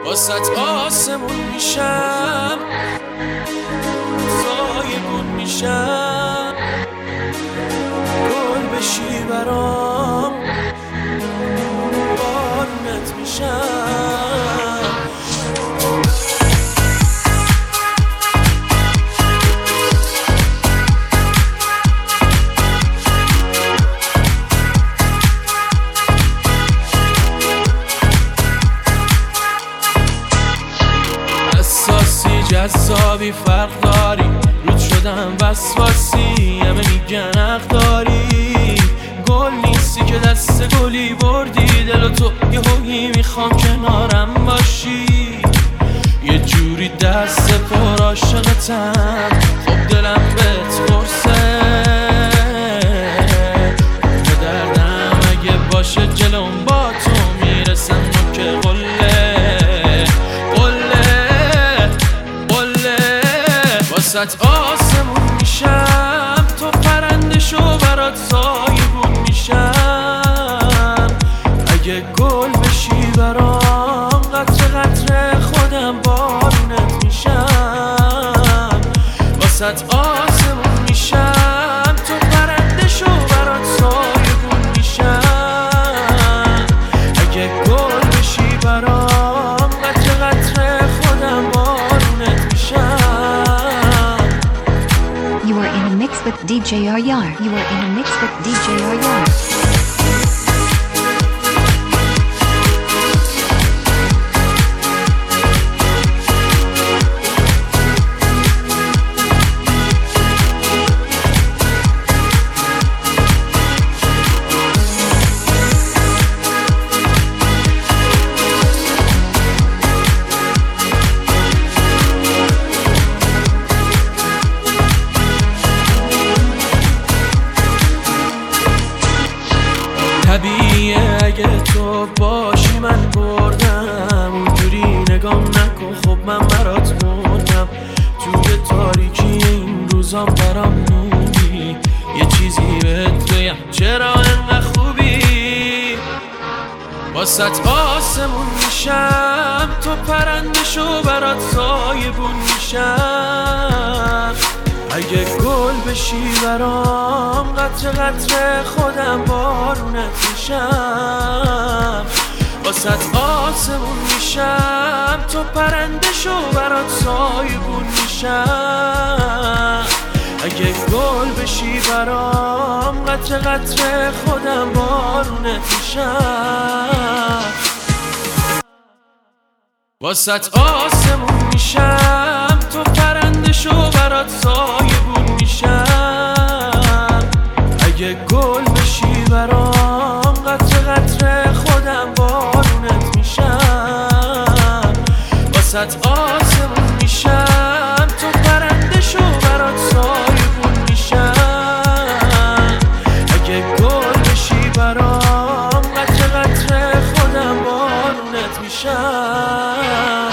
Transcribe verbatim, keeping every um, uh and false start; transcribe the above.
واسط آسمون میشم، سایبون میشم، گل بشی برام، بارونت میشم. جذابی فرق داری، رود شدم وسواسی، همه میگن حق داری. گل نیستی که دست گلی بردی، دل و تو یه هویی میخوام کنارم باشی. یه جوری دست پر عاشقتم، خب دلم بهت قرصه. به دردم اگه باشه جلوم با تو میرسم که قله وسط آسمون میشم، تو پرنده شو برات سایبون میشم. اگه گل بشی برام، قطره قطره خودم بارونت میشم. وسط آسمون میشم، تو پرنده شو برات سایبون میشم. اگه گل بشی برام، قطره قطره خودم بارونت میشم. You are in a mix with D J Aryar. You are in a mix with D J Aryar. طبیعیه اگه تو باشی من بردم، اونجوری نگام نکن خب من برات مردم. توی تاریکی این روزام برام موندی، یه چیزی بهت بگم چرا انقدر خوبی. واسط آسمون میشم، تو پرنده شو برات سایبون میشم. اگه گل بشی برام، قطره قطره خودم بارونت میشم. واسط آسمون میشم، تو پرنده شو برات سایبون میشم. اگه گل بشی برام، قطره قطره خودم بارونت میشم. واسط آسمون میشم، تو پرنده شو برات سایبون میشم. اگه گل بشی برام، قطره قطره خودم بارونت میشم. واسط آسمون میشم، تو پرنده شو برات سایبون میشم. اگه گل بشی برام، قطره قطره خودم بارونت میشم.